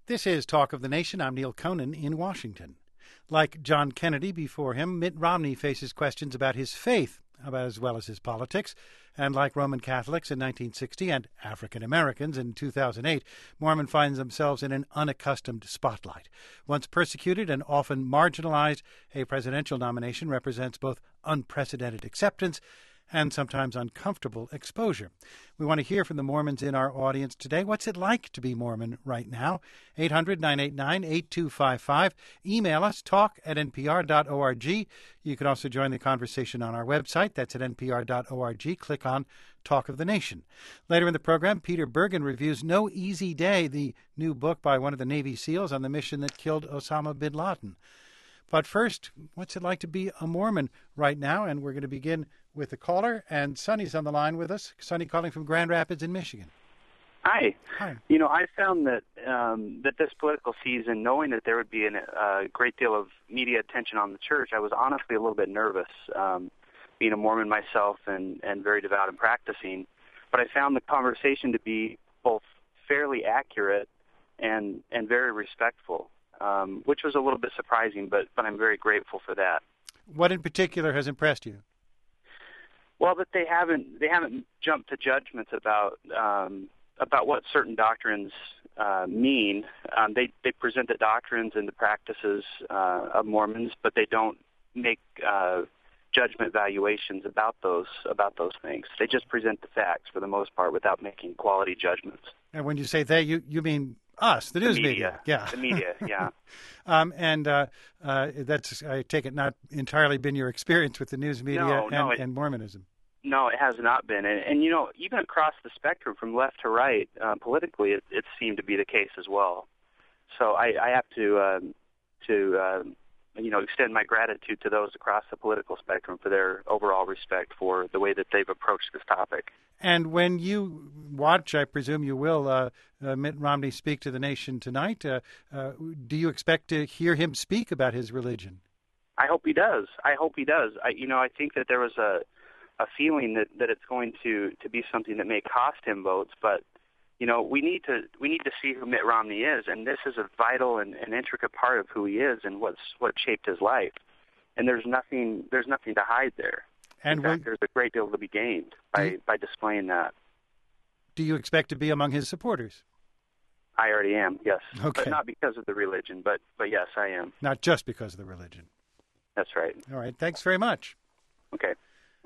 This is Talk of the Nation. I'm Neil Conan in Washington. Like John Kennedy before him, Mitt Romney faces questions about his faith as well as his politics. And like Roman Catholics in 1960 and African Americans in 2008, Mormon finds themselves in an unaccustomed spotlight. Once persecuted and often marginalized, a presidential nomination represents both unprecedented acceptance and sometimes uncomfortable exposure. We want to hear from the Mormons in our audience today. What's it like to be Mormon right now? 800-989-8255. Email us, talk@npr.org. You can also join the conversation on our website. That's at npr.org. Click on Talk of the Nation. Later in the program, Peter Bergen reviews No Easy Day, the new book by one of the Navy SEALs on the mission that killed Osama bin Laden. But first, what's it like to be a Mormon right now? And we're going to begin with the caller. And Sonny's on the line with us. Sonny calling from Grand Rapids in Michigan. Hi. Hi. You know, I found that that this political season, knowing that there would be a great deal of media attention on the church, I was honestly a little bit nervous, being a Mormon myself and very devout and practicing. But I found the conversation to be both fairly accurate and very respectful. Which was a little bit surprising, but I'm very grateful for that. What in particular has impressed you? Well, that they haven't jumped to judgments about what certain doctrines mean. They present the doctrines and the practices of Mormons, but they don't make judgment valuations about those things. They just present the facts for the most part without making quality judgments. And when you say they, you mean us, the news media. Yeah. The media, yeah. That's, I take it, not entirely been your experience with the news media and Mormonism. No, it has not been. And you know, even across the spectrum from left to right, politically, it seemed to be the case as well. So I have to extend my gratitude to those across the political spectrum for their overall respect for the way that they've approached this topic. And when you watch, I presume you will, Mitt Romney speak to the nation tonight, do you expect to hear him speak about his religion? I hope he does. I think that there was a feeling that it's going to be something that may cost him votes, but you know, we need to see who Mitt Romney is, and this is a vital and intricate part of who he is and what shaped his life. And there's nothing to hide there. And in fact, there's a great deal to be gained by displaying that. Do you expect to be among his supporters? I already am, yes. Okay. But not because of the religion, but yes, I am. Not just because of the religion. That's right. All right. Thanks very much. Okay.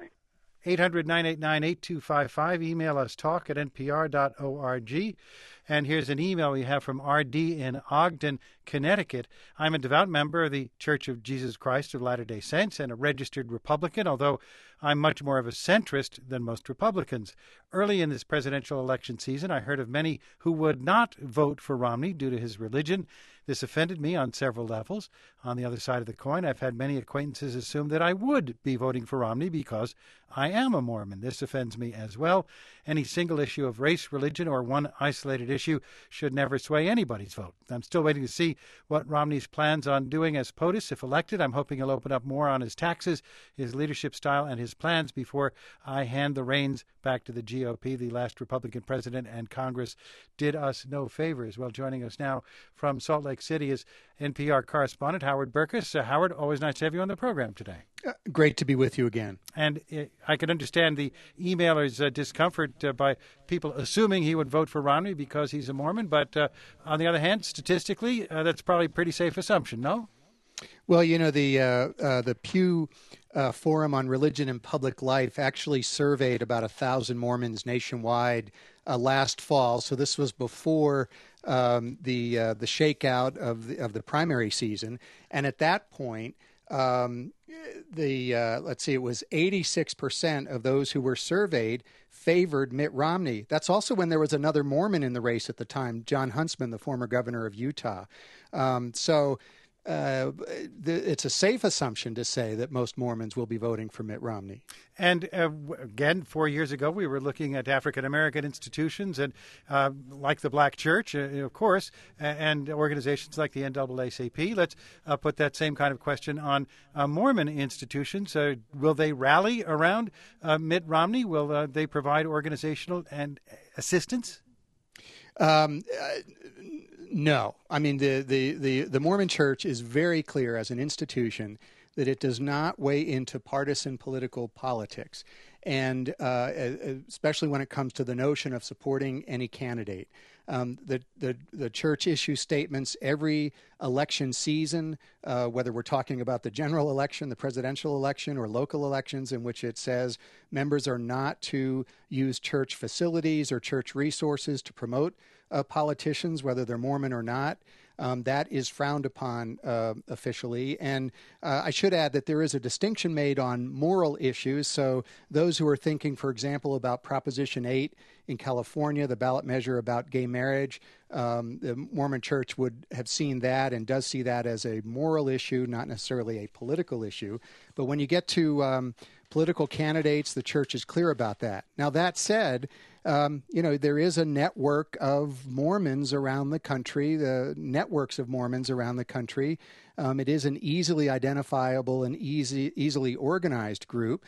800-989-8255. Email us, talk@npr.org. And here's an email we have from R.D. in Ogden, Connecticut. I'm a devout member of the Church of Jesus Christ of Latter-day Saints and a registered Republican, although I'm much more of a centrist than most Republicans. Early in this presidential election season, I heard of many who would not vote for Romney due to his religion. This offended me on several levels. On the other side of the coin, I've had many acquaintances assume that I would be voting for Romney because I am a Mormon. This offends me as well. Any single issue of race, religion, or one isolated issue should never sway anybody's vote. I'm still waiting to see what Romney's plans on doing as POTUS if elected. I'm hoping he'll open up more on his taxes, his leadership style, and his plans before I hand the reins back to the GOP. The last Republican president and Congress did us no favors. Well, joining us now from Salt Lake City is NPR correspondent Howard Burkus. Howard, always nice to have you on the program today. Great to be with you again. And I can understand the emailer's discomfort by people assuming he would vote for Romney because he's a Mormon. But on the other hand, statistically, that's probably a pretty safe assumption, no? Well, you know, the Pew Forum on Religion and Public Life actually surveyed about 1,000 Mormons nationwide last fall. So this was before the shakeout of the primary season, and at that point, let's see, it was 86% of those who were surveyed favored Mitt Romney. That's also when there was another Mormon in the race at the time, John Huntsman, the former governor of Utah. It's a safe assumption to say that most Mormons will be voting for Mitt Romney. And again, 4 years ago, we were looking at African-American institutions and like the Black Church, of course, and organizations like the NAACP. Let's put that same kind of question on Mormon institutions. Will they rally around Mitt Romney? Will they provide organizational and assistance? No. I mean, the Mormon Church is very clear as an institution that it does not weigh into partisan political politics, and especially when it comes to the notion of supporting any candidate. The church issues statements every election season, whether we're talking about the general election, the presidential election, or local elections, in which it says members are not to use church facilities or church resources to promote politicians, whether they're Mormon or not. That is frowned upon officially. And I should add that there is a distinction made on moral issues. So those who are thinking, for example, about Proposition 8 in California, the ballot measure about gay marriage, the Mormon Church would have seen that and does see that as a moral issue, not necessarily a political issue. But when you get to political candidates, the church is clear about that. Now, that said, there is a network of Mormons around the country, the networks of Mormons around the country. It is an easily identifiable and easily organized group.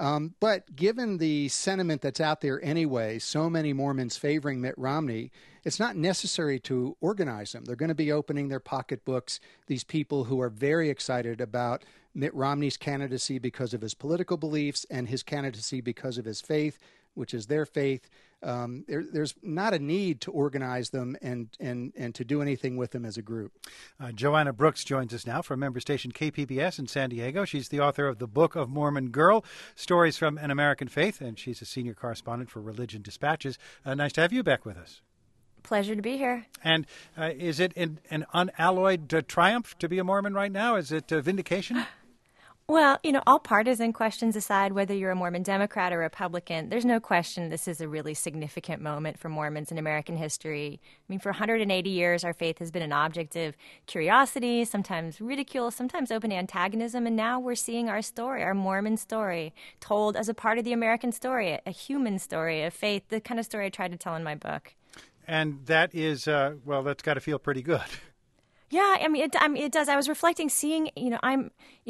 But given the sentiment that's out there anyway, so many Mormons favoring Mitt Romney, it's not necessary to organize them. They're going to be opening their pocketbooks, these people who are very excited about Mitt Romney's candidacy because of his political beliefs and his candidacy because of his faith, which is their faith. There's not a need to organize them and to do anything with them as a group. Joanna Brooks joins us now from member station KPBS in San Diego. She's the author of The Book of Mormon Girl, Stories from an American Faith, and she's a senior correspondent for Religion Dispatches. Nice to have you back with us. Pleasure to be here. And is it an unalloyed triumph to be a Mormon right now? Is it vindication? Well, all partisan questions aside, whether you're a Mormon Democrat or Republican, there's no question this is a really significant moment for Mormons in American history. I mean, for 180 years, our faith has been an object of curiosity, sometimes ridicule, sometimes open antagonism, and now we're seeing our story, our Mormon story, told as a part of the American story, a human story of faith, the kind of story I tried to tell in my book. And that is, that's got to feel pretty good. Yeah, it does. I was reflecting, seeing, I'm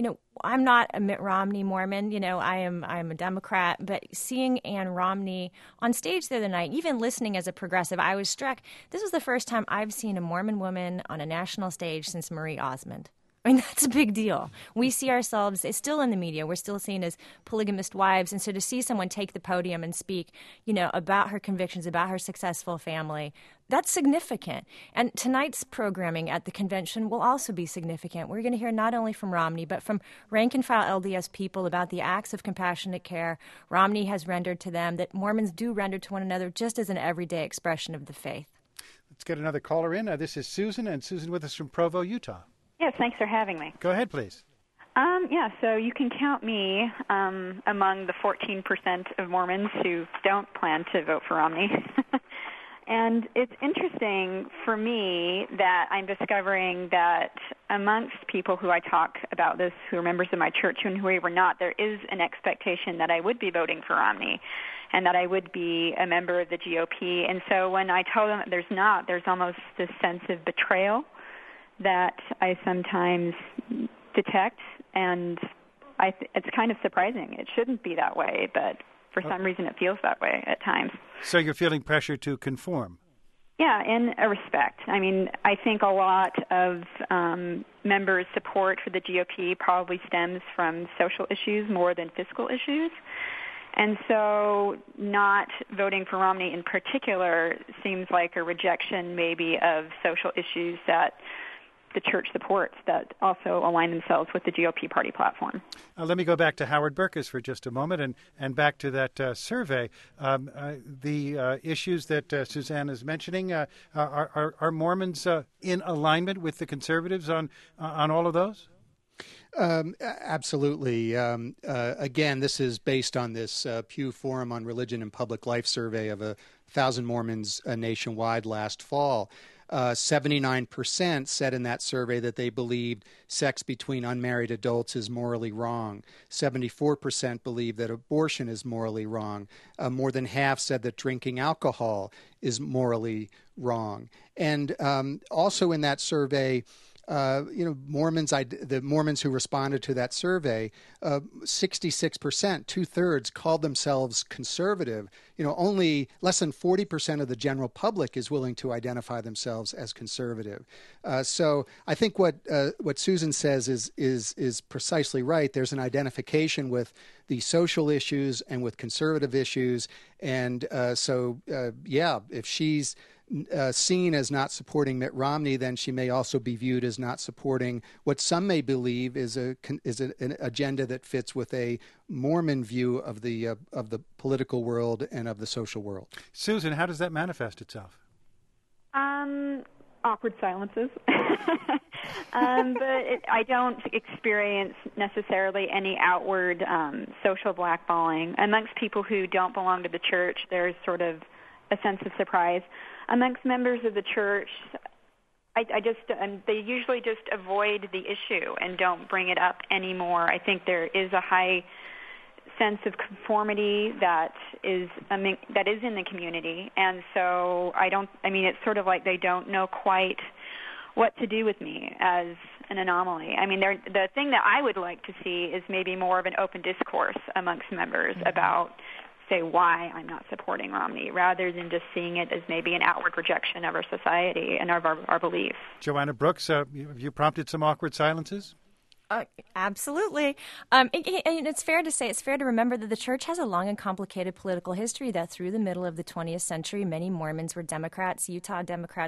not a Mitt Romney Mormon. I'm a Democrat, but seeing Ann Romney on stage the other night, even listening as a progressive, I was struck. This was the first time I've seen a Mormon woman on a national stage since Marie Osmond. I mean, that's a big deal. We see ourselves, it's still in the media, we're still seen as polygamist wives. And so to see someone take the podium and speak, about her convictions, about her successful family, that's significant. And tonight's programming at the convention will also be significant. We're going to hear not only from Romney, but from rank-and-file LDS people about the acts of compassionate care Romney has rendered to them, that Mormons do render to one another just as an everyday expression of the faith. Let's get another caller in. This is Susan, and Susan with us from Provo, Utah. Yes, thanks for having me. Go ahead, please. So you can count me among the 14% of Mormons who don't plan to vote for Romney. And it's interesting for me that I'm discovering that amongst people who I talk about this, who are members of my church and who were not, there is an expectation that I would be voting for Romney and that I would be a member of the GOP. And so when I tell them that there's almost this sense of betrayal that I sometimes detect, and it's kind of surprising. It shouldn't be that way, but for some reason it feels that way at times. So you're feeling pressure to conform? Yeah, in a respect. I mean, I think a lot of members' support for the GOP probably stems from social issues more than fiscal issues. And so not voting for Romney in particular seems like a rejection maybe of social issues that the church supports that also align themselves with the GOP party platform. Let me go back to Howard Burkus for just a moment and back to that survey. The issues that Suzanne is mentioning, are Mormons in alignment with the conservatives on all of those? Absolutely. Again, this is based on this Pew Forum on Religion and Public Life survey of 1,000 Mormons nationwide last fall. 79% said in that survey that they believed sex between unmarried adults is morally wrong. 74% believe that abortion is morally wrong. More than half said that drinking alcohol is morally wrong. And also in that survey, Mormons, the Mormons who responded to that survey, 66%, 2/3, called themselves conservative. Only less than 40% of the general public is willing to identify themselves as conservative. So I think what Susan says is precisely right. There's an identification with the social issues and with conservative issues, and if she's seen as not supporting Mitt Romney, then she may also be viewed as not supporting what some may believe is an agenda that fits with a Mormon view of the political world and of the social world. Susan, how does that manifest itself? Awkward silences. But I don't experience necessarily any outward social blackballing. Amongst people who don't belong to the church, there's sort of a sense of surprise. Amongst members of the church, they usually just avoid the issue and don't bring it up anymore. I think there is a high sense of conformity that is in the community, and so it's sort of like they don't know quite what to do with me as an anomaly. The thing that I would like to see is maybe more of an open discourse amongst members about, say, why I'm not supporting Romney, rather than just seeing it as maybe an outward projection of our society and of our beliefs. Joanna Brooks, have you prompted some awkward silences? Absolutely. It's fair to remember that the church has a long and complicated political history, that through the middle of the 20th century, many Mormons were Democrats. Utah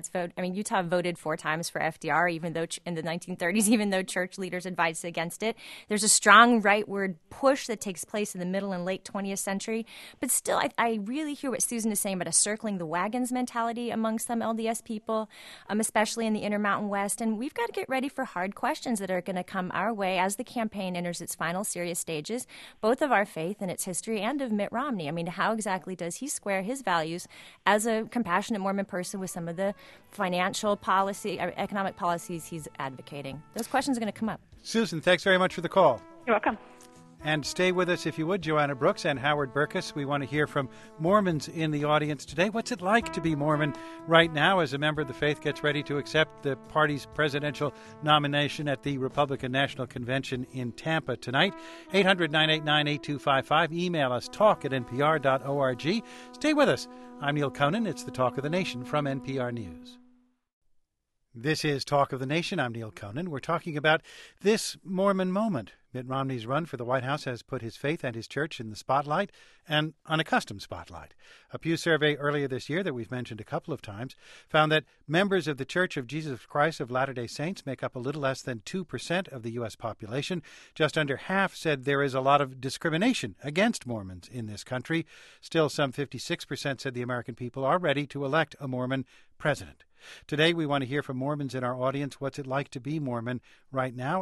voted 4 times for FDR, even though in the 1930s, even though church leaders advised against it. There's a strong rightward push that takes place in the middle and late 20th century. But still, I really hear what Susan is saying about a circling the wagons mentality among some LDS people, especially in the Intermountain West. And we've got to get ready for hard questions that are going to come our way as the campaign enters its final serious stages, both of our faith and its history and of Mitt Romney. How exactly does he square his values as a compassionate Mormon person with some of the financial policy, or economic policies he's advocating? Those questions are going to come up. Susan, thanks very much for the call. You're welcome. And stay with us, if you would, Joanna Brooks and Howard Burkus. We want to hear from Mormons in the audience today. What's it like to be Mormon right now as a member of the faith gets ready to accept the party's presidential nomination at the Republican National Convention in Tampa tonight? 800-989-8255. Email us, talk@npr.org. Stay with us. I'm Neil Conan. It's the Talk of the Nation from NPR News. This is Talk of the Nation. I'm Neil Conan. We're talking about this Mormon moment. Mitt Romney's run for the White House has put his faith and his church in the spotlight, an unaccustomed spotlight. A Pew survey earlier this year that we've mentioned a couple of times found that members of the Church of Jesus Christ of Latter-day Saints make up a little less than 2% of the U.S. population. Just under half said there is a lot of discrimination against Mormons in this country. Still, some 56% said the American people are ready to elect a Mormon president. Today, we want to hear from Mormons in our audience. What's it like to be Mormon right now?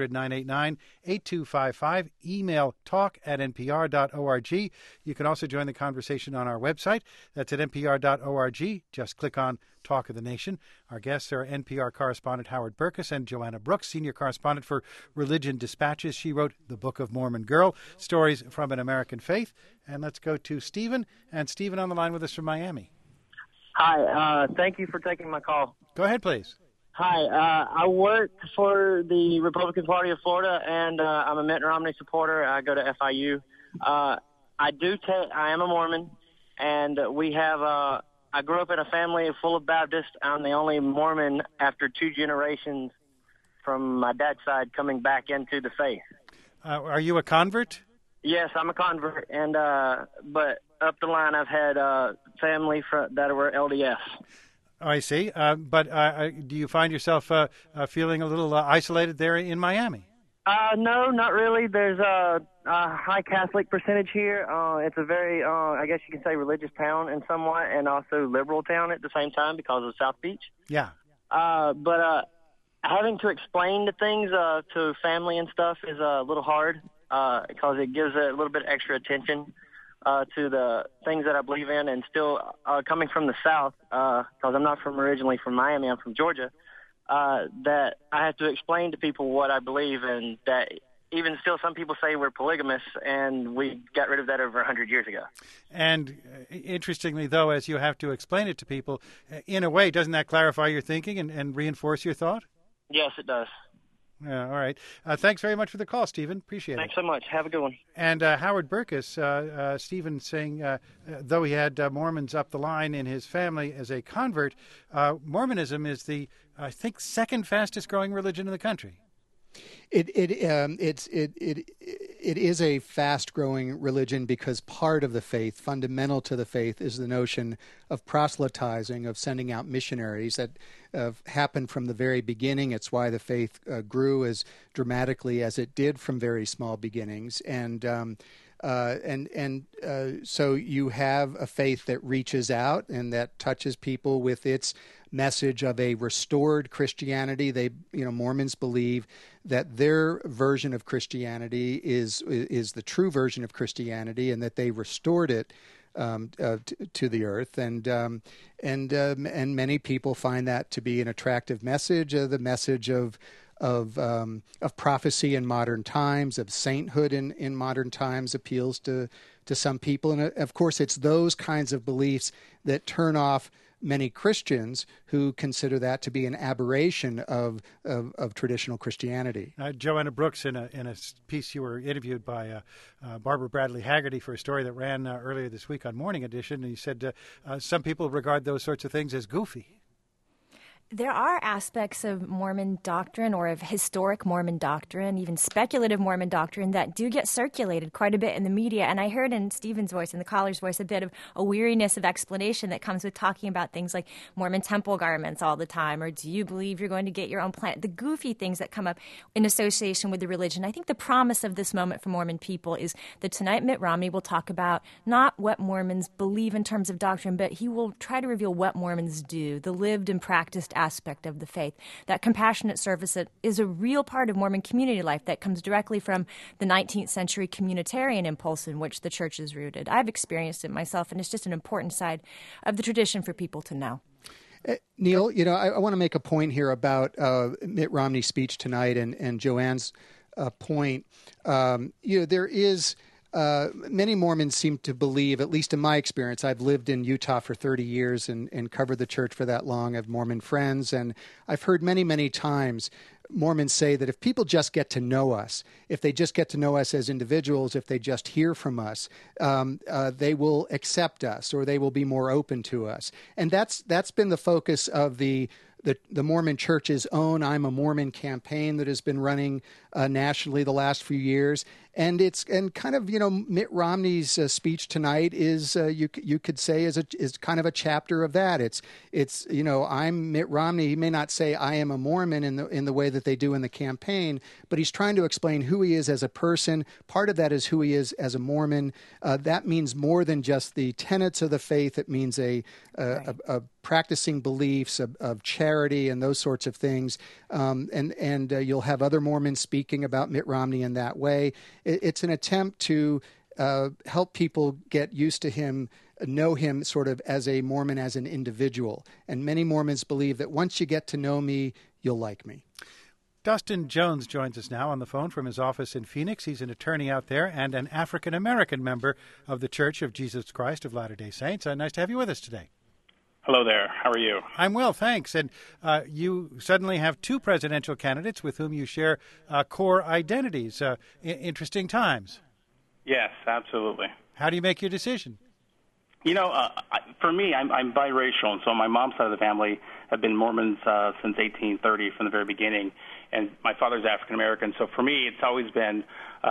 800-989-8255. Email talk@npr.org. You can also join the conversation on our website. That's at npr.org. Just click on Talk of the Nation. Our guests are NPR correspondent Howard Burkus and Joanna Brooks, senior correspondent for Religion Dispatches. She wrote The Book of Mormon Girl, Stories from an American Faith. And let's go to Stephen. And Stephen on the line with us from Miami. Hi, thank you for taking my call. Go ahead, please. Hi, I work for the Republican Party of Florida, and I'm a Mitt Romney supporter. I go to FIU. I am a Mormon, and we have. I grew up in a family full of Baptists. I'm the only Mormon after 2 generations from my dad's side coming back into the faith. Are you a convert? Yes, I'm a convert, and but up the line I've had family that were LDS. Oh, I see. But do you find yourself feeling a little isolated there in Miami? No, not really. There's a high Catholic percentage here. It's a very, I guess you can say, religious town in somewhat, and also liberal town at the same time because of South Beach. Yeah. But having to explain the things to family and stuff is a little hard because it gives a little bit extra attention to the things that I believe in, and still coming from the South, because I'm not originally from Miami, I'm from Georgia, that I have to explain to people what I believe, and that even still some people say we're polygamous, and we got rid of that over 100 years ago. And interestingly, though, as you have to explain it to people, in a way, doesn't that clarify your thinking and reinforce your thought? Yes, it does. Yeah, all right. Thanks very much for the call, Stephen. Appreciate Thanks it. so much. Have a good one. And Howard Burkus, Stephen saying, though he had Mormons up the line in his family as a convert, Mormonism is the, I think, second fastest growing religion in the country. It is a fast-growing religion because part of the faith, fundamental to the faith, is the notion of proselytizing, of sending out missionaries. That happened from the very beginning. It's why the faith grew as dramatically as it did from very small beginnings. So you have a faith that reaches out and that touches people with its message of a restored Christianity. Mormons believe that their version of Christianity is the true version of Christianity, and that they restored it to the earth, and many people find that to be an attractive message. The message of prophecy in modern times, of sainthood in modern times, appeals to some people, and of course, it's those kinds of beliefs that turn off many Christians who consider that to be an aberration of traditional Christianity. Joanna Brooks, in a piece you were interviewed by Barbara Bradley Haggerty for a story that ran earlier this week on Morning Edition, and you said some people regard those sorts of things as goofy. There are aspects of Mormon doctrine, or of historic Mormon doctrine, even speculative Mormon doctrine, that do get circulated quite a bit in the media. And I heard in Stephen's voice, in the caller's voice, a bit of a weariness of explanation that comes with talking about things like Mormon temple garments all the time, or do you believe you're going to get your own planet? The goofy things that come up in association with the religion. I think the promise of this moment for Mormon people is that tonight Mitt Romney will talk about not what Mormons believe in terms of doctrine, but he will try to reveal what Mormons do, the lived and practiced aspect of the faith. That compassionate service is a real part of Mormon community life that comes directly from the 19th century communitarian impulse in which the church is rooted. I've experienced it myself, and it's just an important side of the tradition for people to know. Neil, I want to make a point here about Mitt Romney's speech tonight and Joanne's point. There is... many Mormons seem to believe, at least in my experience, I've lived in Utah for 30 years and covered the church for that long. I have Mormon friends, and I've heard many, many times Mormons say that if people just get to know us, if they just get to know us as individuals, if they just hear from us, they will accept us, or they will be more open to us. And that's been the focus of the Mormon Church's own I'm a Mormon campaign that has been running nationally the last few years. And kind of, Mitt Romney's speech tonight is you could say is kind of a chapter of that. It's I'm Mitt Romney. He may not say I am a Mormon in the way that they do in the campaign, but he's trying to explain who he is as a person. Part of that is who he is as a Mormon. That means more than just the tenets of the faith. It means a practicing beliefs of charity and those sorts of things. And you'll have other Mormons speaking about Mitt Romney in that way. It's an attempt to help people get used to him, know him sort of as a Mormon, as an individual. And many Mormons believe that once you get to know me, you'll like me. Dustin Jones joins us now on the phone from his office in Phoenix. He's an attorney out there and an African-American member of the Church of Jesus Christ of Latter-day Saints. Nice to have you with us today. Hello there. How are you? I'm well, thanks. And you suddenly have two presidential candidates with whom you share core identities. Interesting times. Yes, absolutely. How do you make your decision? For me, I'm biracial, and so my mom's side of the family have been Mormons since 1830 from the very beginning, and my father's African American. So for me, it's always been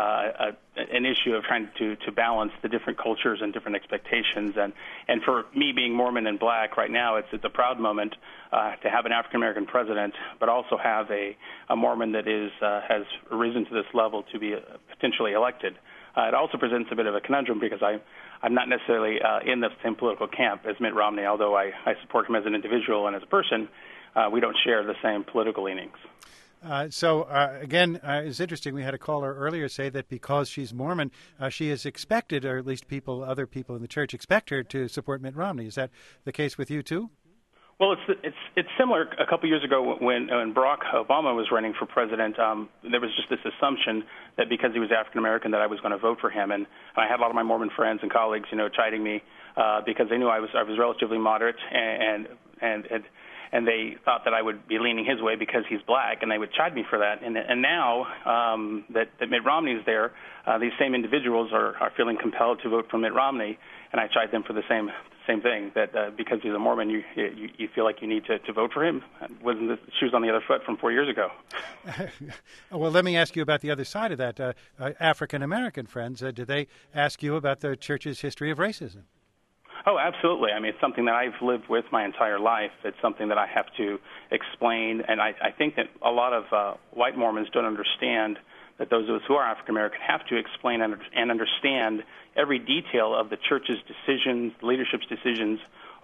an issue of trying to balance the different cultures and different expectations. And for me, being Mormon and black right now, it's a proud moment to have an African American president, but also have a Mormon that has risen to this level to be potentially elected. It also presents a bit of a conundrum because I'm not necessarily in the same political camp as Mitt Romney, although I support him as an individual and as a person. We don't share the same political leanings. Again, it's interesting. We had a caller earlier say that because she's Mormon, she is expected, or at least other people in the church expect her to support Mitt Romney. Is that the case with you too? Well, it's similar. A couple years ago, when Barack Obama was running for president, there was just this assumption that because he was African American, that I was going to vote for him, and I had a lot of my Mormon friends and colleagues, chiding me because they knew I was relatively moderate and and they thought that I would be leaning his way because he's black, and they would chide me for that. And now that Mitt Romney is there, these same individuals are feeling compelled to vote for Mitt Romney, and I chide them for the same thing, that because he's a Mormon, you feel like you need to vote for him. Wasn't the shoes on the other foot from 4 years ago? Well, let me ask you about the other side of that. African-American friends, did they ask you about the church's history of racism? Oh, absolutely. I mean, it's something that I've lived with my entire life. It's something that I have to explain, and I think that a lot of white Mormons don't understand that those of us who are African American have to explain and understand every detail of the church's decisions, leadership's decisions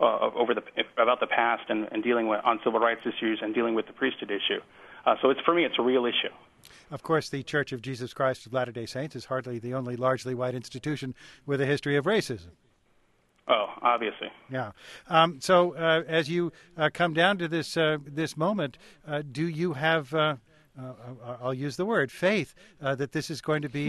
about the past and dealing on civil rights issues and dealing with the priesthood issue. So for me, it's a real issue. Of course, the Church of Jesus Christ of Latter-day Saints is hardly the only largely white institution with a history of racism. Oh, obviously. Yeah. So as you come down to this moment, do you have, I'll use the word, faith that this is going to be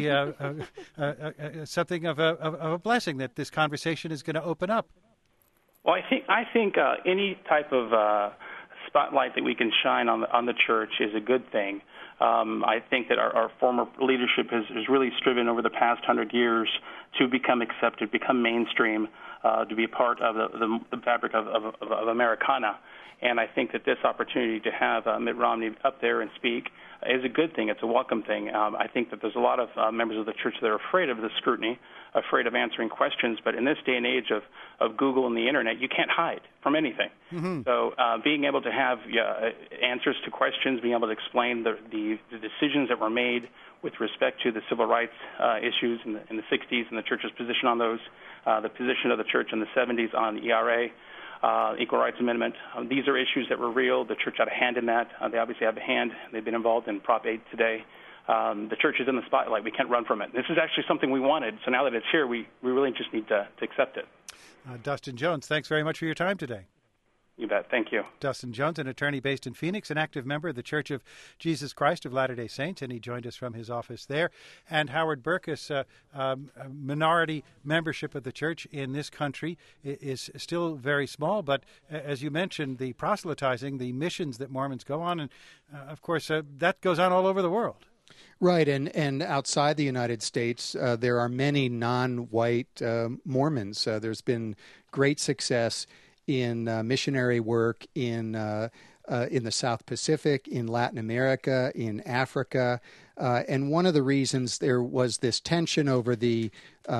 something of a blessing, that this conversation is going to open up? Well, I think any type of spotlight that we can shine on the church is a good thing. I think that our former leadership has really striven over the past 100 years to become accepted, become mainstream, to be a part of the fabric of Americana. And I think that this opportunity to have Mitt Romney up there and speak is a good thing. It's a welcome thing. I think that there's a lot of members of the church that are afraid of the scrutiny, afraid of answering questions. But in this day and age of Google and the Internet, you can't hide from anything. Mm-hmm. So being able to have answers to questions, being able to explain the decisions that were made with respect to the civil rights issues in the 60s and the church's position on those, the position of the church in the 70s on the ERA, Equal Rights Amendment. These are issues that were real. The church had a hand in that. They obviously have a hand. They've been involved in Prop 8 today. The church is in the spotlight. We can't run from it. This is actually something we wanted. So now that it's here, we really just need to accept it. Dustin Jones, thanks very much for your time today. You bet. Thank you. Dustin Jones, an attorney based in Phoenix, an active member of the Church of Jesus Christ of Latter-day Saints, and he joined us from his office there. And Howard Burkus, minority membership of the church in this country is still very small, but as you mentioned, the proselytizing, the missions that Mormons go on, and of course, that goes on all over the world. Right, and outside the United States, there are many non-white Mormons. There's been great success in missionary work in the South Pacific, in Latin America, in Africa. And one of the reasons there was this tension over the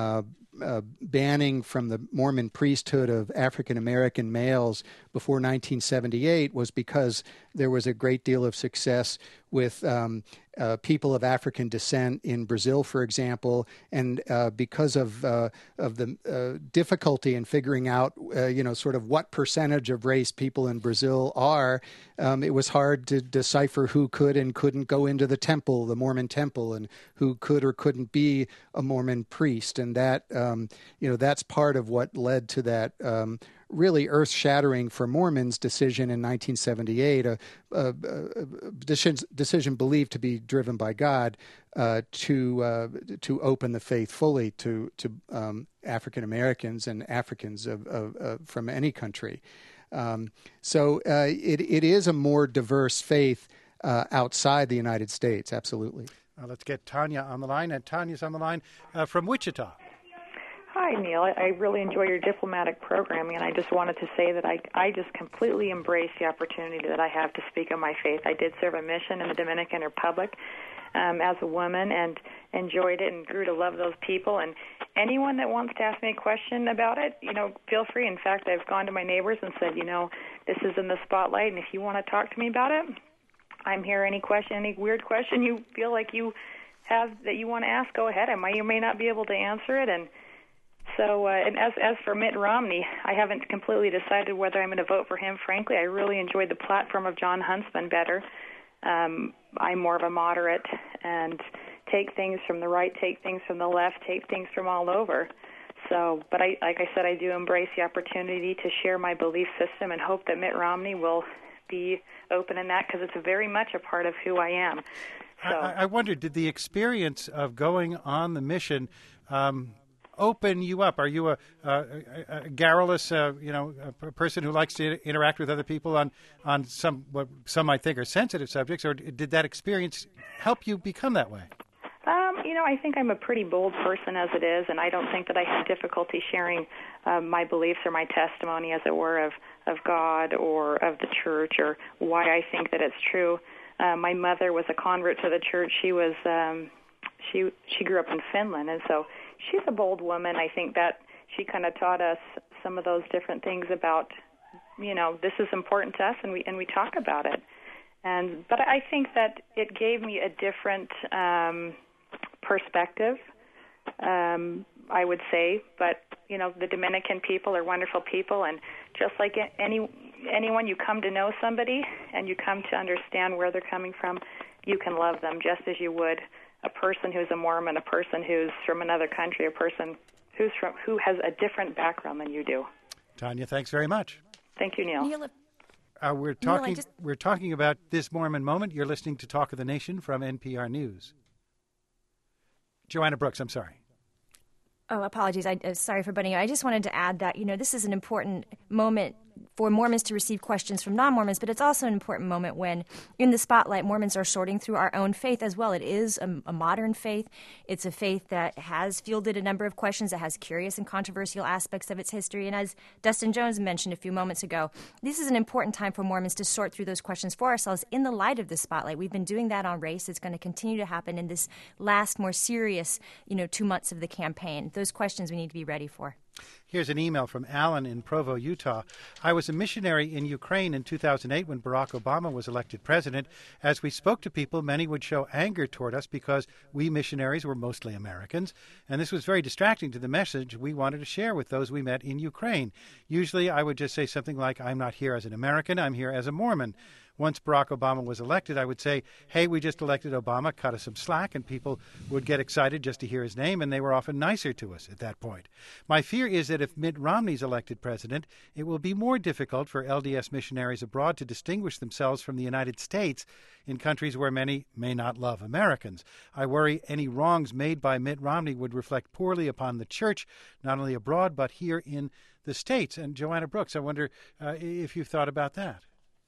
banning from the Mormon priesthood of African-American males before 1978 was because there was a great deal of success with people of African descent in Brazil, for example, and because of the difficulty in figuring out, sort of what percentage of race people in Brazil are, it was hard to decipher who could and couldn't go into the temple, the Mormon temple, and who could or couldn't be a Mormon priest, and that that's part of what led to that really earth-shattering for Mormons decision in 1978, a decision believed to be driven by God to open the faith fully to African Americans and Africans from any country. So it is a more diverse faith outside the United States. Absolutely. Let's get Tanya on the line, and Tanya's on the line from Wichita. Hi, Neil. I really enjoy your diplomatic programming, and I just wanted to say that I just completely embrace the opportunity that I have to speak on my faith. I did serve a mission in the Dominican Republic as a woman and enjoyed it and grew to love those people. And anyone that wants to ask me a question about it, feel free. In fact, I've gone to my neighbors and said, this is in the spotlight, and if you want to talk to me about it, I'm here. Any question, any weird question you feel like you have that you want to ask, go ahead. I may or may not be able to answer it. And so, and as for Mitt Romney, I haven't completely decided whether I'm going to vote for him. Frankly, I really enjoyed the platform of John Huntsman better. I'm more of a moderate and take things from the right, take things from the left, take things from all over. So, but like I said, I do embrace the opportunity to share my belief system and hope that Mitt Romney will be open in that, because it's very much a part of who I am. So, I wondered, did the experience of going on the mission open you up? Are you a garrulous, a person who likes to interact with other people on what some might think are sensitive subjects, or did that experience help you become that way? I think I'm a pretty bold person as it is, and I don't think that I have difficulty sharing my beliefs or my testimony, as it were, of God or of the church or why I think that it's true. My mother was a convert to the church. She was she grew up in Finland, and so she's a bold woman. I think that she kind of taught us some of those different things about, this is important to us, and we talk about it. But I think that it gave me a different perspective, I would say. But the Dominican people are wonderful people, and just like anyone, you come to know somebody and you come to understand where they're coming from, you can love them just as you would a person who's a Mormon, a person who's from another country, a person who has a different background than you do. Tanya, thanks very much. Thank you, Neil. We're talking about This Mormon Moment. You're listening to Talk of the Nation from NPR News. Joanna Brooks, I'm sorry. Oh, apologies. Sorry for butting you. I just wanted to add that, this is an important moment for Mormons to receive questions from non-Mormons, but it's also an important moment when, in the spotlight, Mormons are sorting through our own faith as well. It is a modern faith. It's a faith that has fielded a number of questions, that has curious and controversial aspects of its history. And as Dustin Jones mentioned a few moments ago, this is an important time for Mormons to sort through those questions for ourselves in the light of the spotlight. We've been doing that on race. It's going to continue to happen in this last, more serious, 2 months of the campaign. Those questions we need to be ready for. Here's an email from Alan in Provo, Utah. I was a missionary in Ukraine in 2008 when Barack Obama was elected president. As we spoke to people, many would show anger toward us because we missionaries were mostly Americans, and this was very distracting to the message we wanted to share with those we met in Ukraine. Usually I would just say something like, I'm not here as an American, I'm here as a Mormon. Once Barack Obama was elected, I would say, hey, we just elected Obama, cut us some slack, and people would get excited just to hear his name, and they were often nicer to us at that point. My fear is that if Mitt Romney's elected president, it will be more difficult for LDS missionaries abroad to distinguish themselves from the United States in countries where many may not love Americans. I worry any wrongs made by Mitt Romney would reflect poorly upon the church, not only abroad, but here in the States. And Joanna Brooks, I wonder if you've thought about that.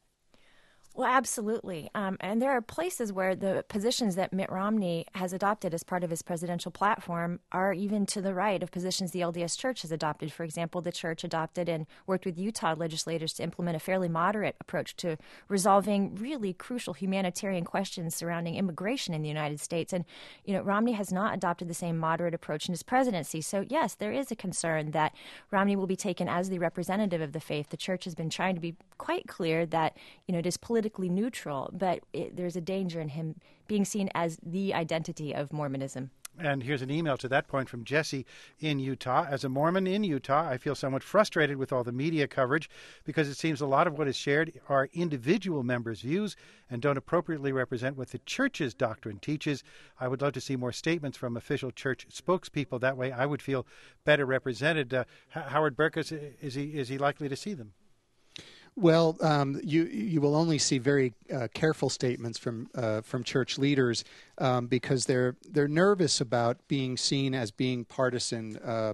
Well, absolutely. And there are places where the positions that Mitt Romney has adopted as part of his presidential platform are even to the right of positions the LDS Church has adopted. For example, the church adopted and worked with Utah legislators to implement a fairly moderate approach to resolving really crucial humanitarian questions surrounding immigration in the United States. And, Romney has not adopted the same moderate approach in his presidency. So, yes, there is a concern that Romney will be taken as the representative of the faith. The church has been trying to be quite clear that, it is politically neutral, but there's a danger in him being seen as the identity of Mormonism. And here's an email to that point from Jesse in Utah. As a Mormon in Utah, I feel somewhat frustrated with all the media coverage because it seems a lot of what is shared are individual members' views and don't appropriately represent what the church's doctrine teaches. I would love to see more statements from official church spokespeople. That way I would feel better represented. Howard Burkus, is he likely to see them? Well, you will only see very careful statements from church leaders because they're nervous about being seen as being partisan,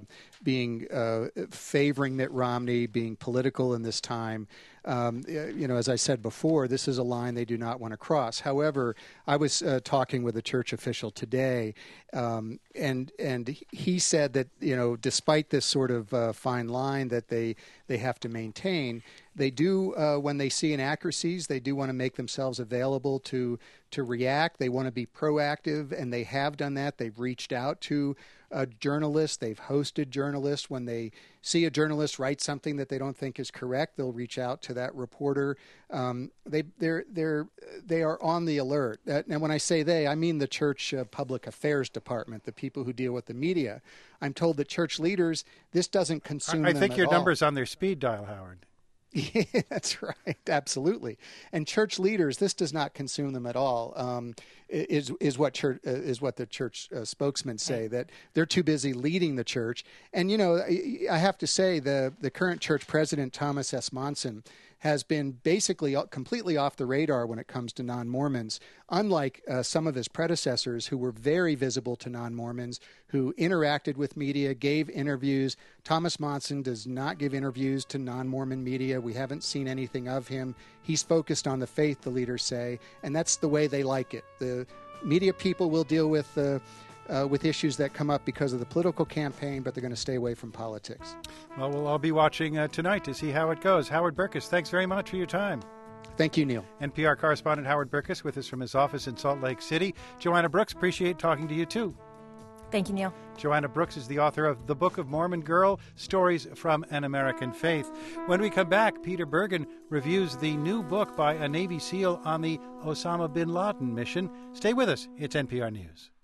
favoring Mitt Romney, being political in this time. As I said before, this is a line they do not want to cross. However, I was talking with a church official today, and he said that despite this sort of fine line that they have to maintain, they do when they see inaccuracies, they do want to make themselves available to react. They want to be proactive, and they have done that. They've reached out to journalists. They've hosted journalists. When they see a journalist write something that they don't think is correct, they'll reach out to that reporter. They are on the alert. And when I say they, I mean the church public affairs department, the people who deal with the media. I'm told that church leaders, this doesn't consume them at all. I think your number's on their speed dial, Howard. Yeah, that's right. Absolutely. And church leaders, this does not consume them at all. Is what the church spokesmen say, that they're too busy leading the church. And I have to say the current church president, Thomas S. Monson, has been basically completely off the radar when it comes to non-Mormons, unlike some of his predecessors who were very visible to non-Mormons, who interacted with media, gave interviews. Thomas Monson does not give interviews to non-Mormon media. We haven't seen anything of him. He's focused on the faith, the leaders say, and that's the way they like it. The media people will deal with issues that come up because of the political campaign, but they're going to stay away from politics. Well, we'll all be watching tonight to see how it goes. Howard Burkus, thanks very much for your time. Thank you, Neil. NPR correspondent Howard Burkus with us from his office in Salt Lake City. Joanna Brooks, appreciate talking to you too. Thank you, Neil. Joanna Brooks is the author of The Book of Mormon Girl, Stories from an American Faith. When we come back, Peter Bergen reviews the new book by a Navy SEAL on the Osama bin Laden mission. Stay with us. It's NPR News.